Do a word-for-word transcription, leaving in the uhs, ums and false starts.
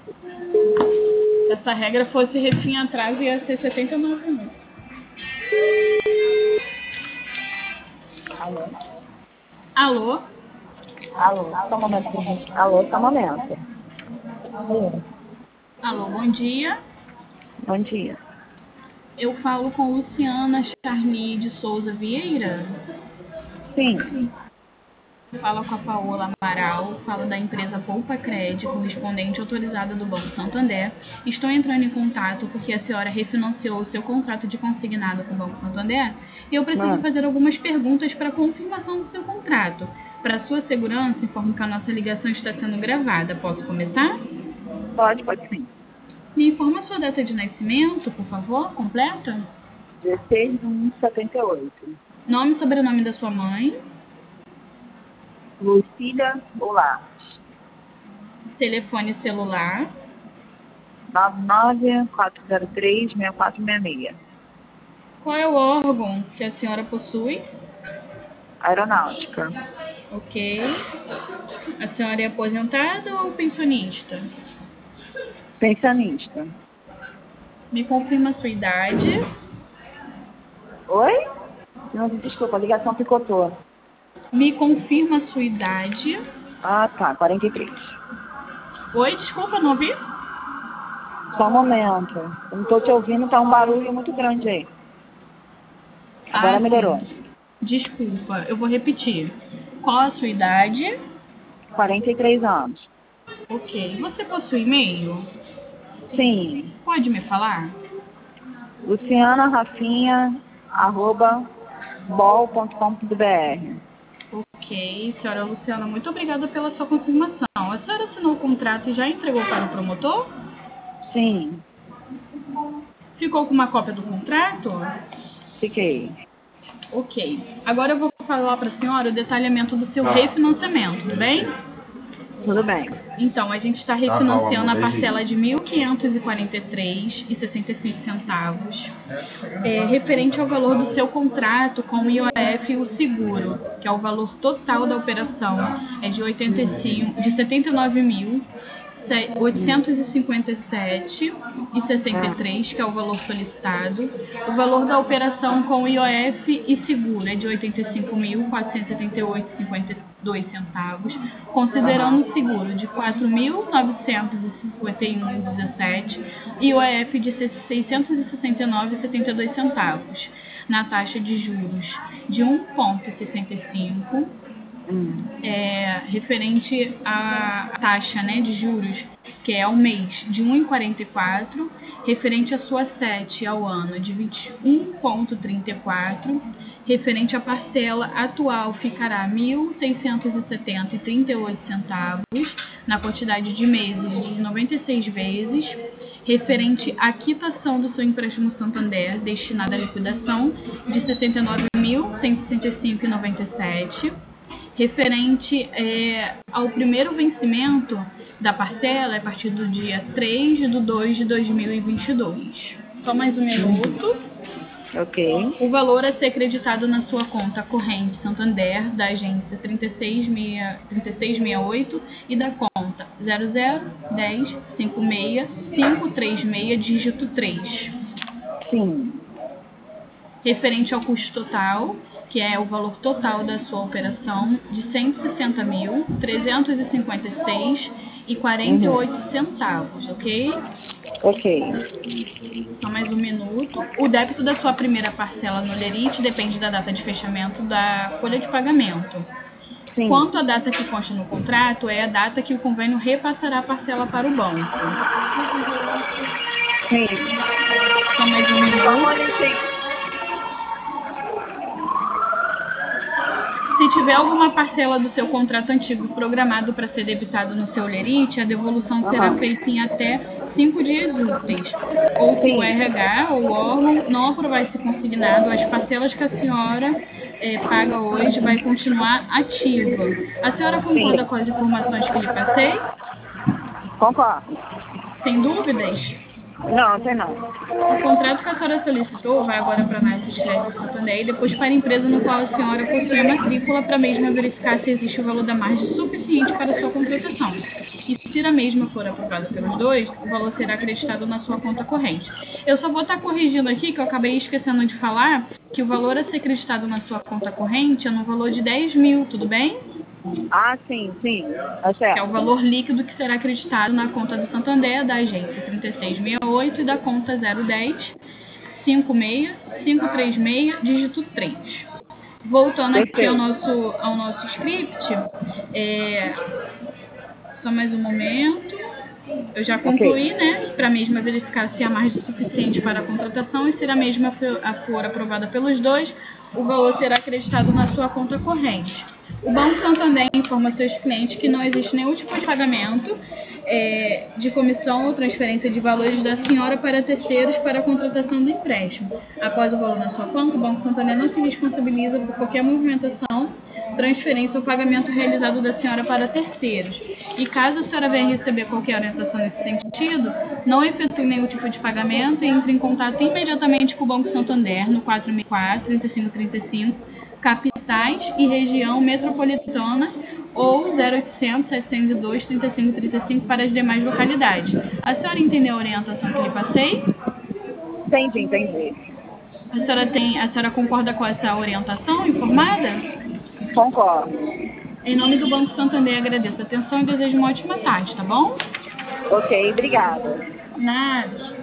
Se essa regra fosse refém atrás, ia ser setenta e nove minutos. Alô? Alô? Alô, só um momento. Alô, só um momento. Alô. Alô, bom dia. Bom dia. Eu falo com Luciana Charny de Souza Vieira. Sim. Fala com a Paola Amaral, falo da empresa Poupa Crédito, correspondente autorizada do Banco Santander. Estou entrando em contato porque a senhora refinanciou o seu contrato de consignado com o Banco Santander e eu preciso Ah. fazer algumas perguntas para confirmação do seu contrato. Para sua segurança, informo que a nossa ligação está sendo gravada. Posso começar? Pode, pode sim. Me informa a sua data de nascimento, por favor, completa? dezesseis de um de setenta e oito. Nome e sobrenome da sua mãe. Lucília Goulart. Telefone celular. nove nove quatro zero três seis quatro seis seis. Qual é o órgão que a senhora possui? Aeronáutica. Ok. A senhora é aposentada ou pensionista? Pensionista. Me confirma a sua idade. Oi? Não, desculpa, a ligação picotou. Me confirma a sua idade. Ah, tá, quarenta e três. Oi, desculpa, não ouvi? Só um momento. Eu não tô te ouvindo, tá um barulho muito grande aí. Agora Ah, melhorou. sim. Desculpa, eu vou repetir. Qual a sua idade? quarenta e três anos. Ok. Você possui e-mail? Sim. Pode me falar? Luciana Rafinha, arroba, bol ponto com ponto br. Ok, senhora Luciana, muito obrigada pela sua confirmação. A senhora assinou o contrato e já entregou para o promotor? Sim, Ficou com uma cópia do contrato? fiquei. Ok. Agora eu vou falar para a senhora o detalhamento do seu refinanciamento, tudo bem? Tudo bem. Então, a gente está refinanciando a parcela de mil quinhentos e quarenta e três reais e sessenta e cinco centavos, é, referente ao valor do seu contrato com o I O F e o seguro, que é o valor total da operação, é de, oitenta e cinco, de setenta e nove mil oitocentos e cinquenta e sete reais e sessenta e três centavos, que é o valor solicitado. O valor da operação com I O F e seguro é de oitenta e cinco mil quatrocentos e setenta e oito reais e cinquenta e dois centavos, considerando o seguro de quatro mil novecentos e cinquenta e um reais e dezessete centavos e I O F de seiscentos e sessenta e nove reais e setenta e dois centavos, na taxa de juros de um vírgula sessenta e cinco. Hum. É, referente à taxa, né, de juros, que é ao mês de um vírgula quarenta e quatro, referente à sua sete ao ano de vinte e um vírgula trinta e quatro, referente à parcela atual ficará mil seiscentos e setenta reais e trinta e oito centavos, na quantidade de meses de noventa e seis vezes, referente à quitação do seu empréstimo Santander destinado à liquidação de sessenta e nove mil cento e sessenta e cinco reais e noventa e sete centavos, referente é, ao primeiro vencimento da parcela a partir do dia três de dois de dois mil e vinte e dois. Só mais um minuto. Ok. O valor a ser creditado na sua conta corrente Santander, da agência trinta e seis sessenta e oito e da conta zero zero dez cinquenta e seis quinhentos e trinta e seis, dígito três. Sim. Referente ao custo total, que é o valor total da sua operação, de cento e sessenta mil trezentos e cinquenta e seis reais e quarenta e oito centavos, ok? Ok. Só mais um minuto. O débito da sua primeira parcela no Lerite depende da data de fechamento da folha de pagamento. Sim. Quanto à data que consta no contrato, é a data que o convênio repassará a parcela para o banco. Sim. Só mais um Só um minuto. momentinho. Se tiver alguma parcela do seu contrato antigo programado para ser debitado no seu Lerite, a devolução será Aham. feita em até cinco dias úteis. Ou se o Sim. R H ou o órgão não aprovar esse consignado, as parcelas que a senhora eh, paga hoje vai continuar ativa. A senhora Sim. concorda com as informações que lhe passei? Concordo. Sem dúvidas? Não, tem não. O contrato que a senhora solicitou vai agora para a análise de crédito do Santander e depois para a empresa no qual a senhora possui a matrícula para a mesma verificar se existe o valor da margem suficiente para a sua contratação. E Se a mesma for aprovada pelos dois, o valor será acreditado na sua conta corrente. Eu só vou estar corrigindo aqui, que eu acabei esquecendo de falar, que o valor a ser acreditado na sua conta corrente é no valor de dez mil, tudo bem? Ah, sim, sim. Tá certo. Que é o valor líquido que será acreditado na conta do Santander, da agência trinta e seis sessenta e oito e da conta zero dez, cinquenta e seis, quinhentos e trinta e seis, dígito três. Voltando aqui ao nosso, ao nosso script, é... só mais um momento. Eu já concluí, okay, né, para a mesma verificar se há margem suficiente para a contratação e se a mesma for aprovada pelos dois, o valor será acreditado na sua conta corrente. O Banco Santander informa seus clientes que não existe nenhum tipo de pagamento é, de comissão ou transferência de valores da senhora para terceiros para a contratação do empréstimo. Após o valor na sua conta, o Banco Santander não se responsabiliza por qualquer movimentação, transferência ou pagamento realizado da senhora para terceiros. E caso a senhora venha receber qualquer orientação nesse sentido, não efetue nenhum tipo de pagamento e entre em contato imediatamente com o Banco Santander no quatro seis quatro, trinta e cinco trinta e cinco, capitais e região metropolitana ou zero oitocentos, setecentos e dois, trinta e cinco trinta e cinco para as demais localidades. A senhora entendeu a orientação que lhe passei? Entendi, entendi. A senhora, tem, a senhora concorda com essa orientação informada? Concordo. Em nome do Banco Santander, agradeço a atenção e desejo uma ótima tarde, tá bom? Ok, obrigada. Nada.